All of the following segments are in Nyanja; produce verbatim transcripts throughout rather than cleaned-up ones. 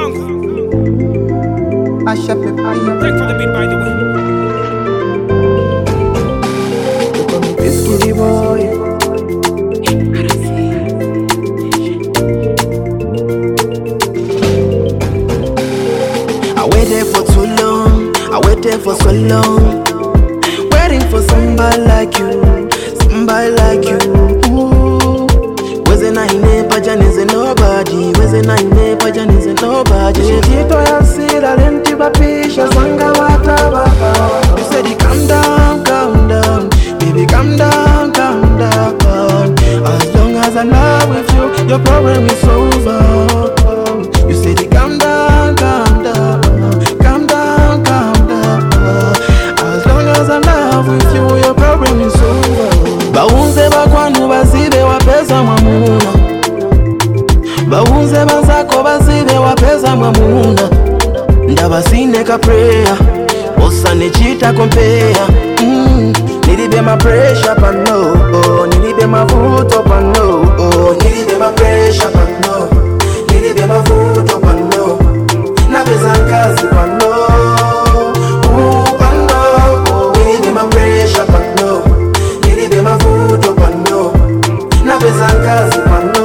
song. Asha Pepe. Thank for the beat, by the way. Whiskey boy. I waited for too long, I waited for so long, waiting for somebody like you, somebody like you. Weze na ine pajanize nobody, weze na ine pajanize nobody. Shitito ya sira lenti bapisha sanga wata baba. You said it calm down, calm down, baby calm down, calm down. As long as I love with you, your problem is over. You said it calm down, calm down, calm down, calm down. As long as I love with you, your problem is over. Baunze bakwanu bazibe wapeza mwamuna, baunze banzako bazibe wapeza mwamuna. Ndabasine ka prayer, osa nechita kompea. mm. Nilibe ma pressure pano, oh. Nilibe mavuto pano, oh. Nilibe ma pressure pano, nilibe mavuto pano. Napeza kazi pano, uh, pano, oh. Nilibe ma pressure pano, nilibe mavuto pano. Napeza kazi pano,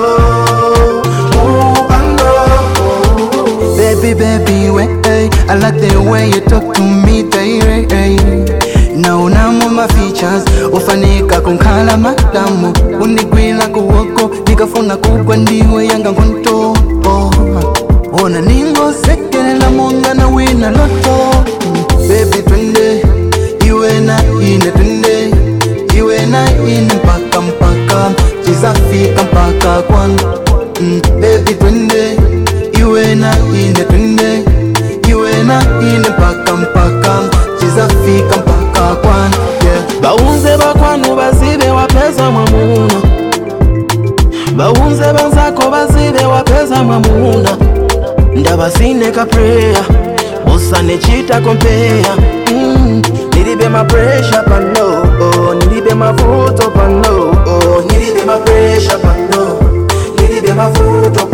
uh, pano, oh. Baby, baby, wait, hey. I like the way you talk to me, hey, hey. Naona my features, ufanika kunkala madamu. Unigwila kuwoko, nikafuna kukwa ndiwe yanga nkonto. Oh. Ona ningo sekele la monga na wina loto. mm. Baby twende, iwe na ine twende, iwe na ine mpaka mpaka, chizafika mpaka kwangu. mm. Baby twende, iwe na ine twende, iwe na ine mpaka mpaka, chizafika mpaka kwangu. yeah. Baunze bakwanu bazibe wapeza mwamuna, baunze banzako bazibe wapeza mwamuna. Ndabasine ka prayer, osa nechita kompea. mm. Nilibe ma pressure pano, oh. Nilibe mavuto pano, oh. Nilibe ma pressure pano, nilibe mavuto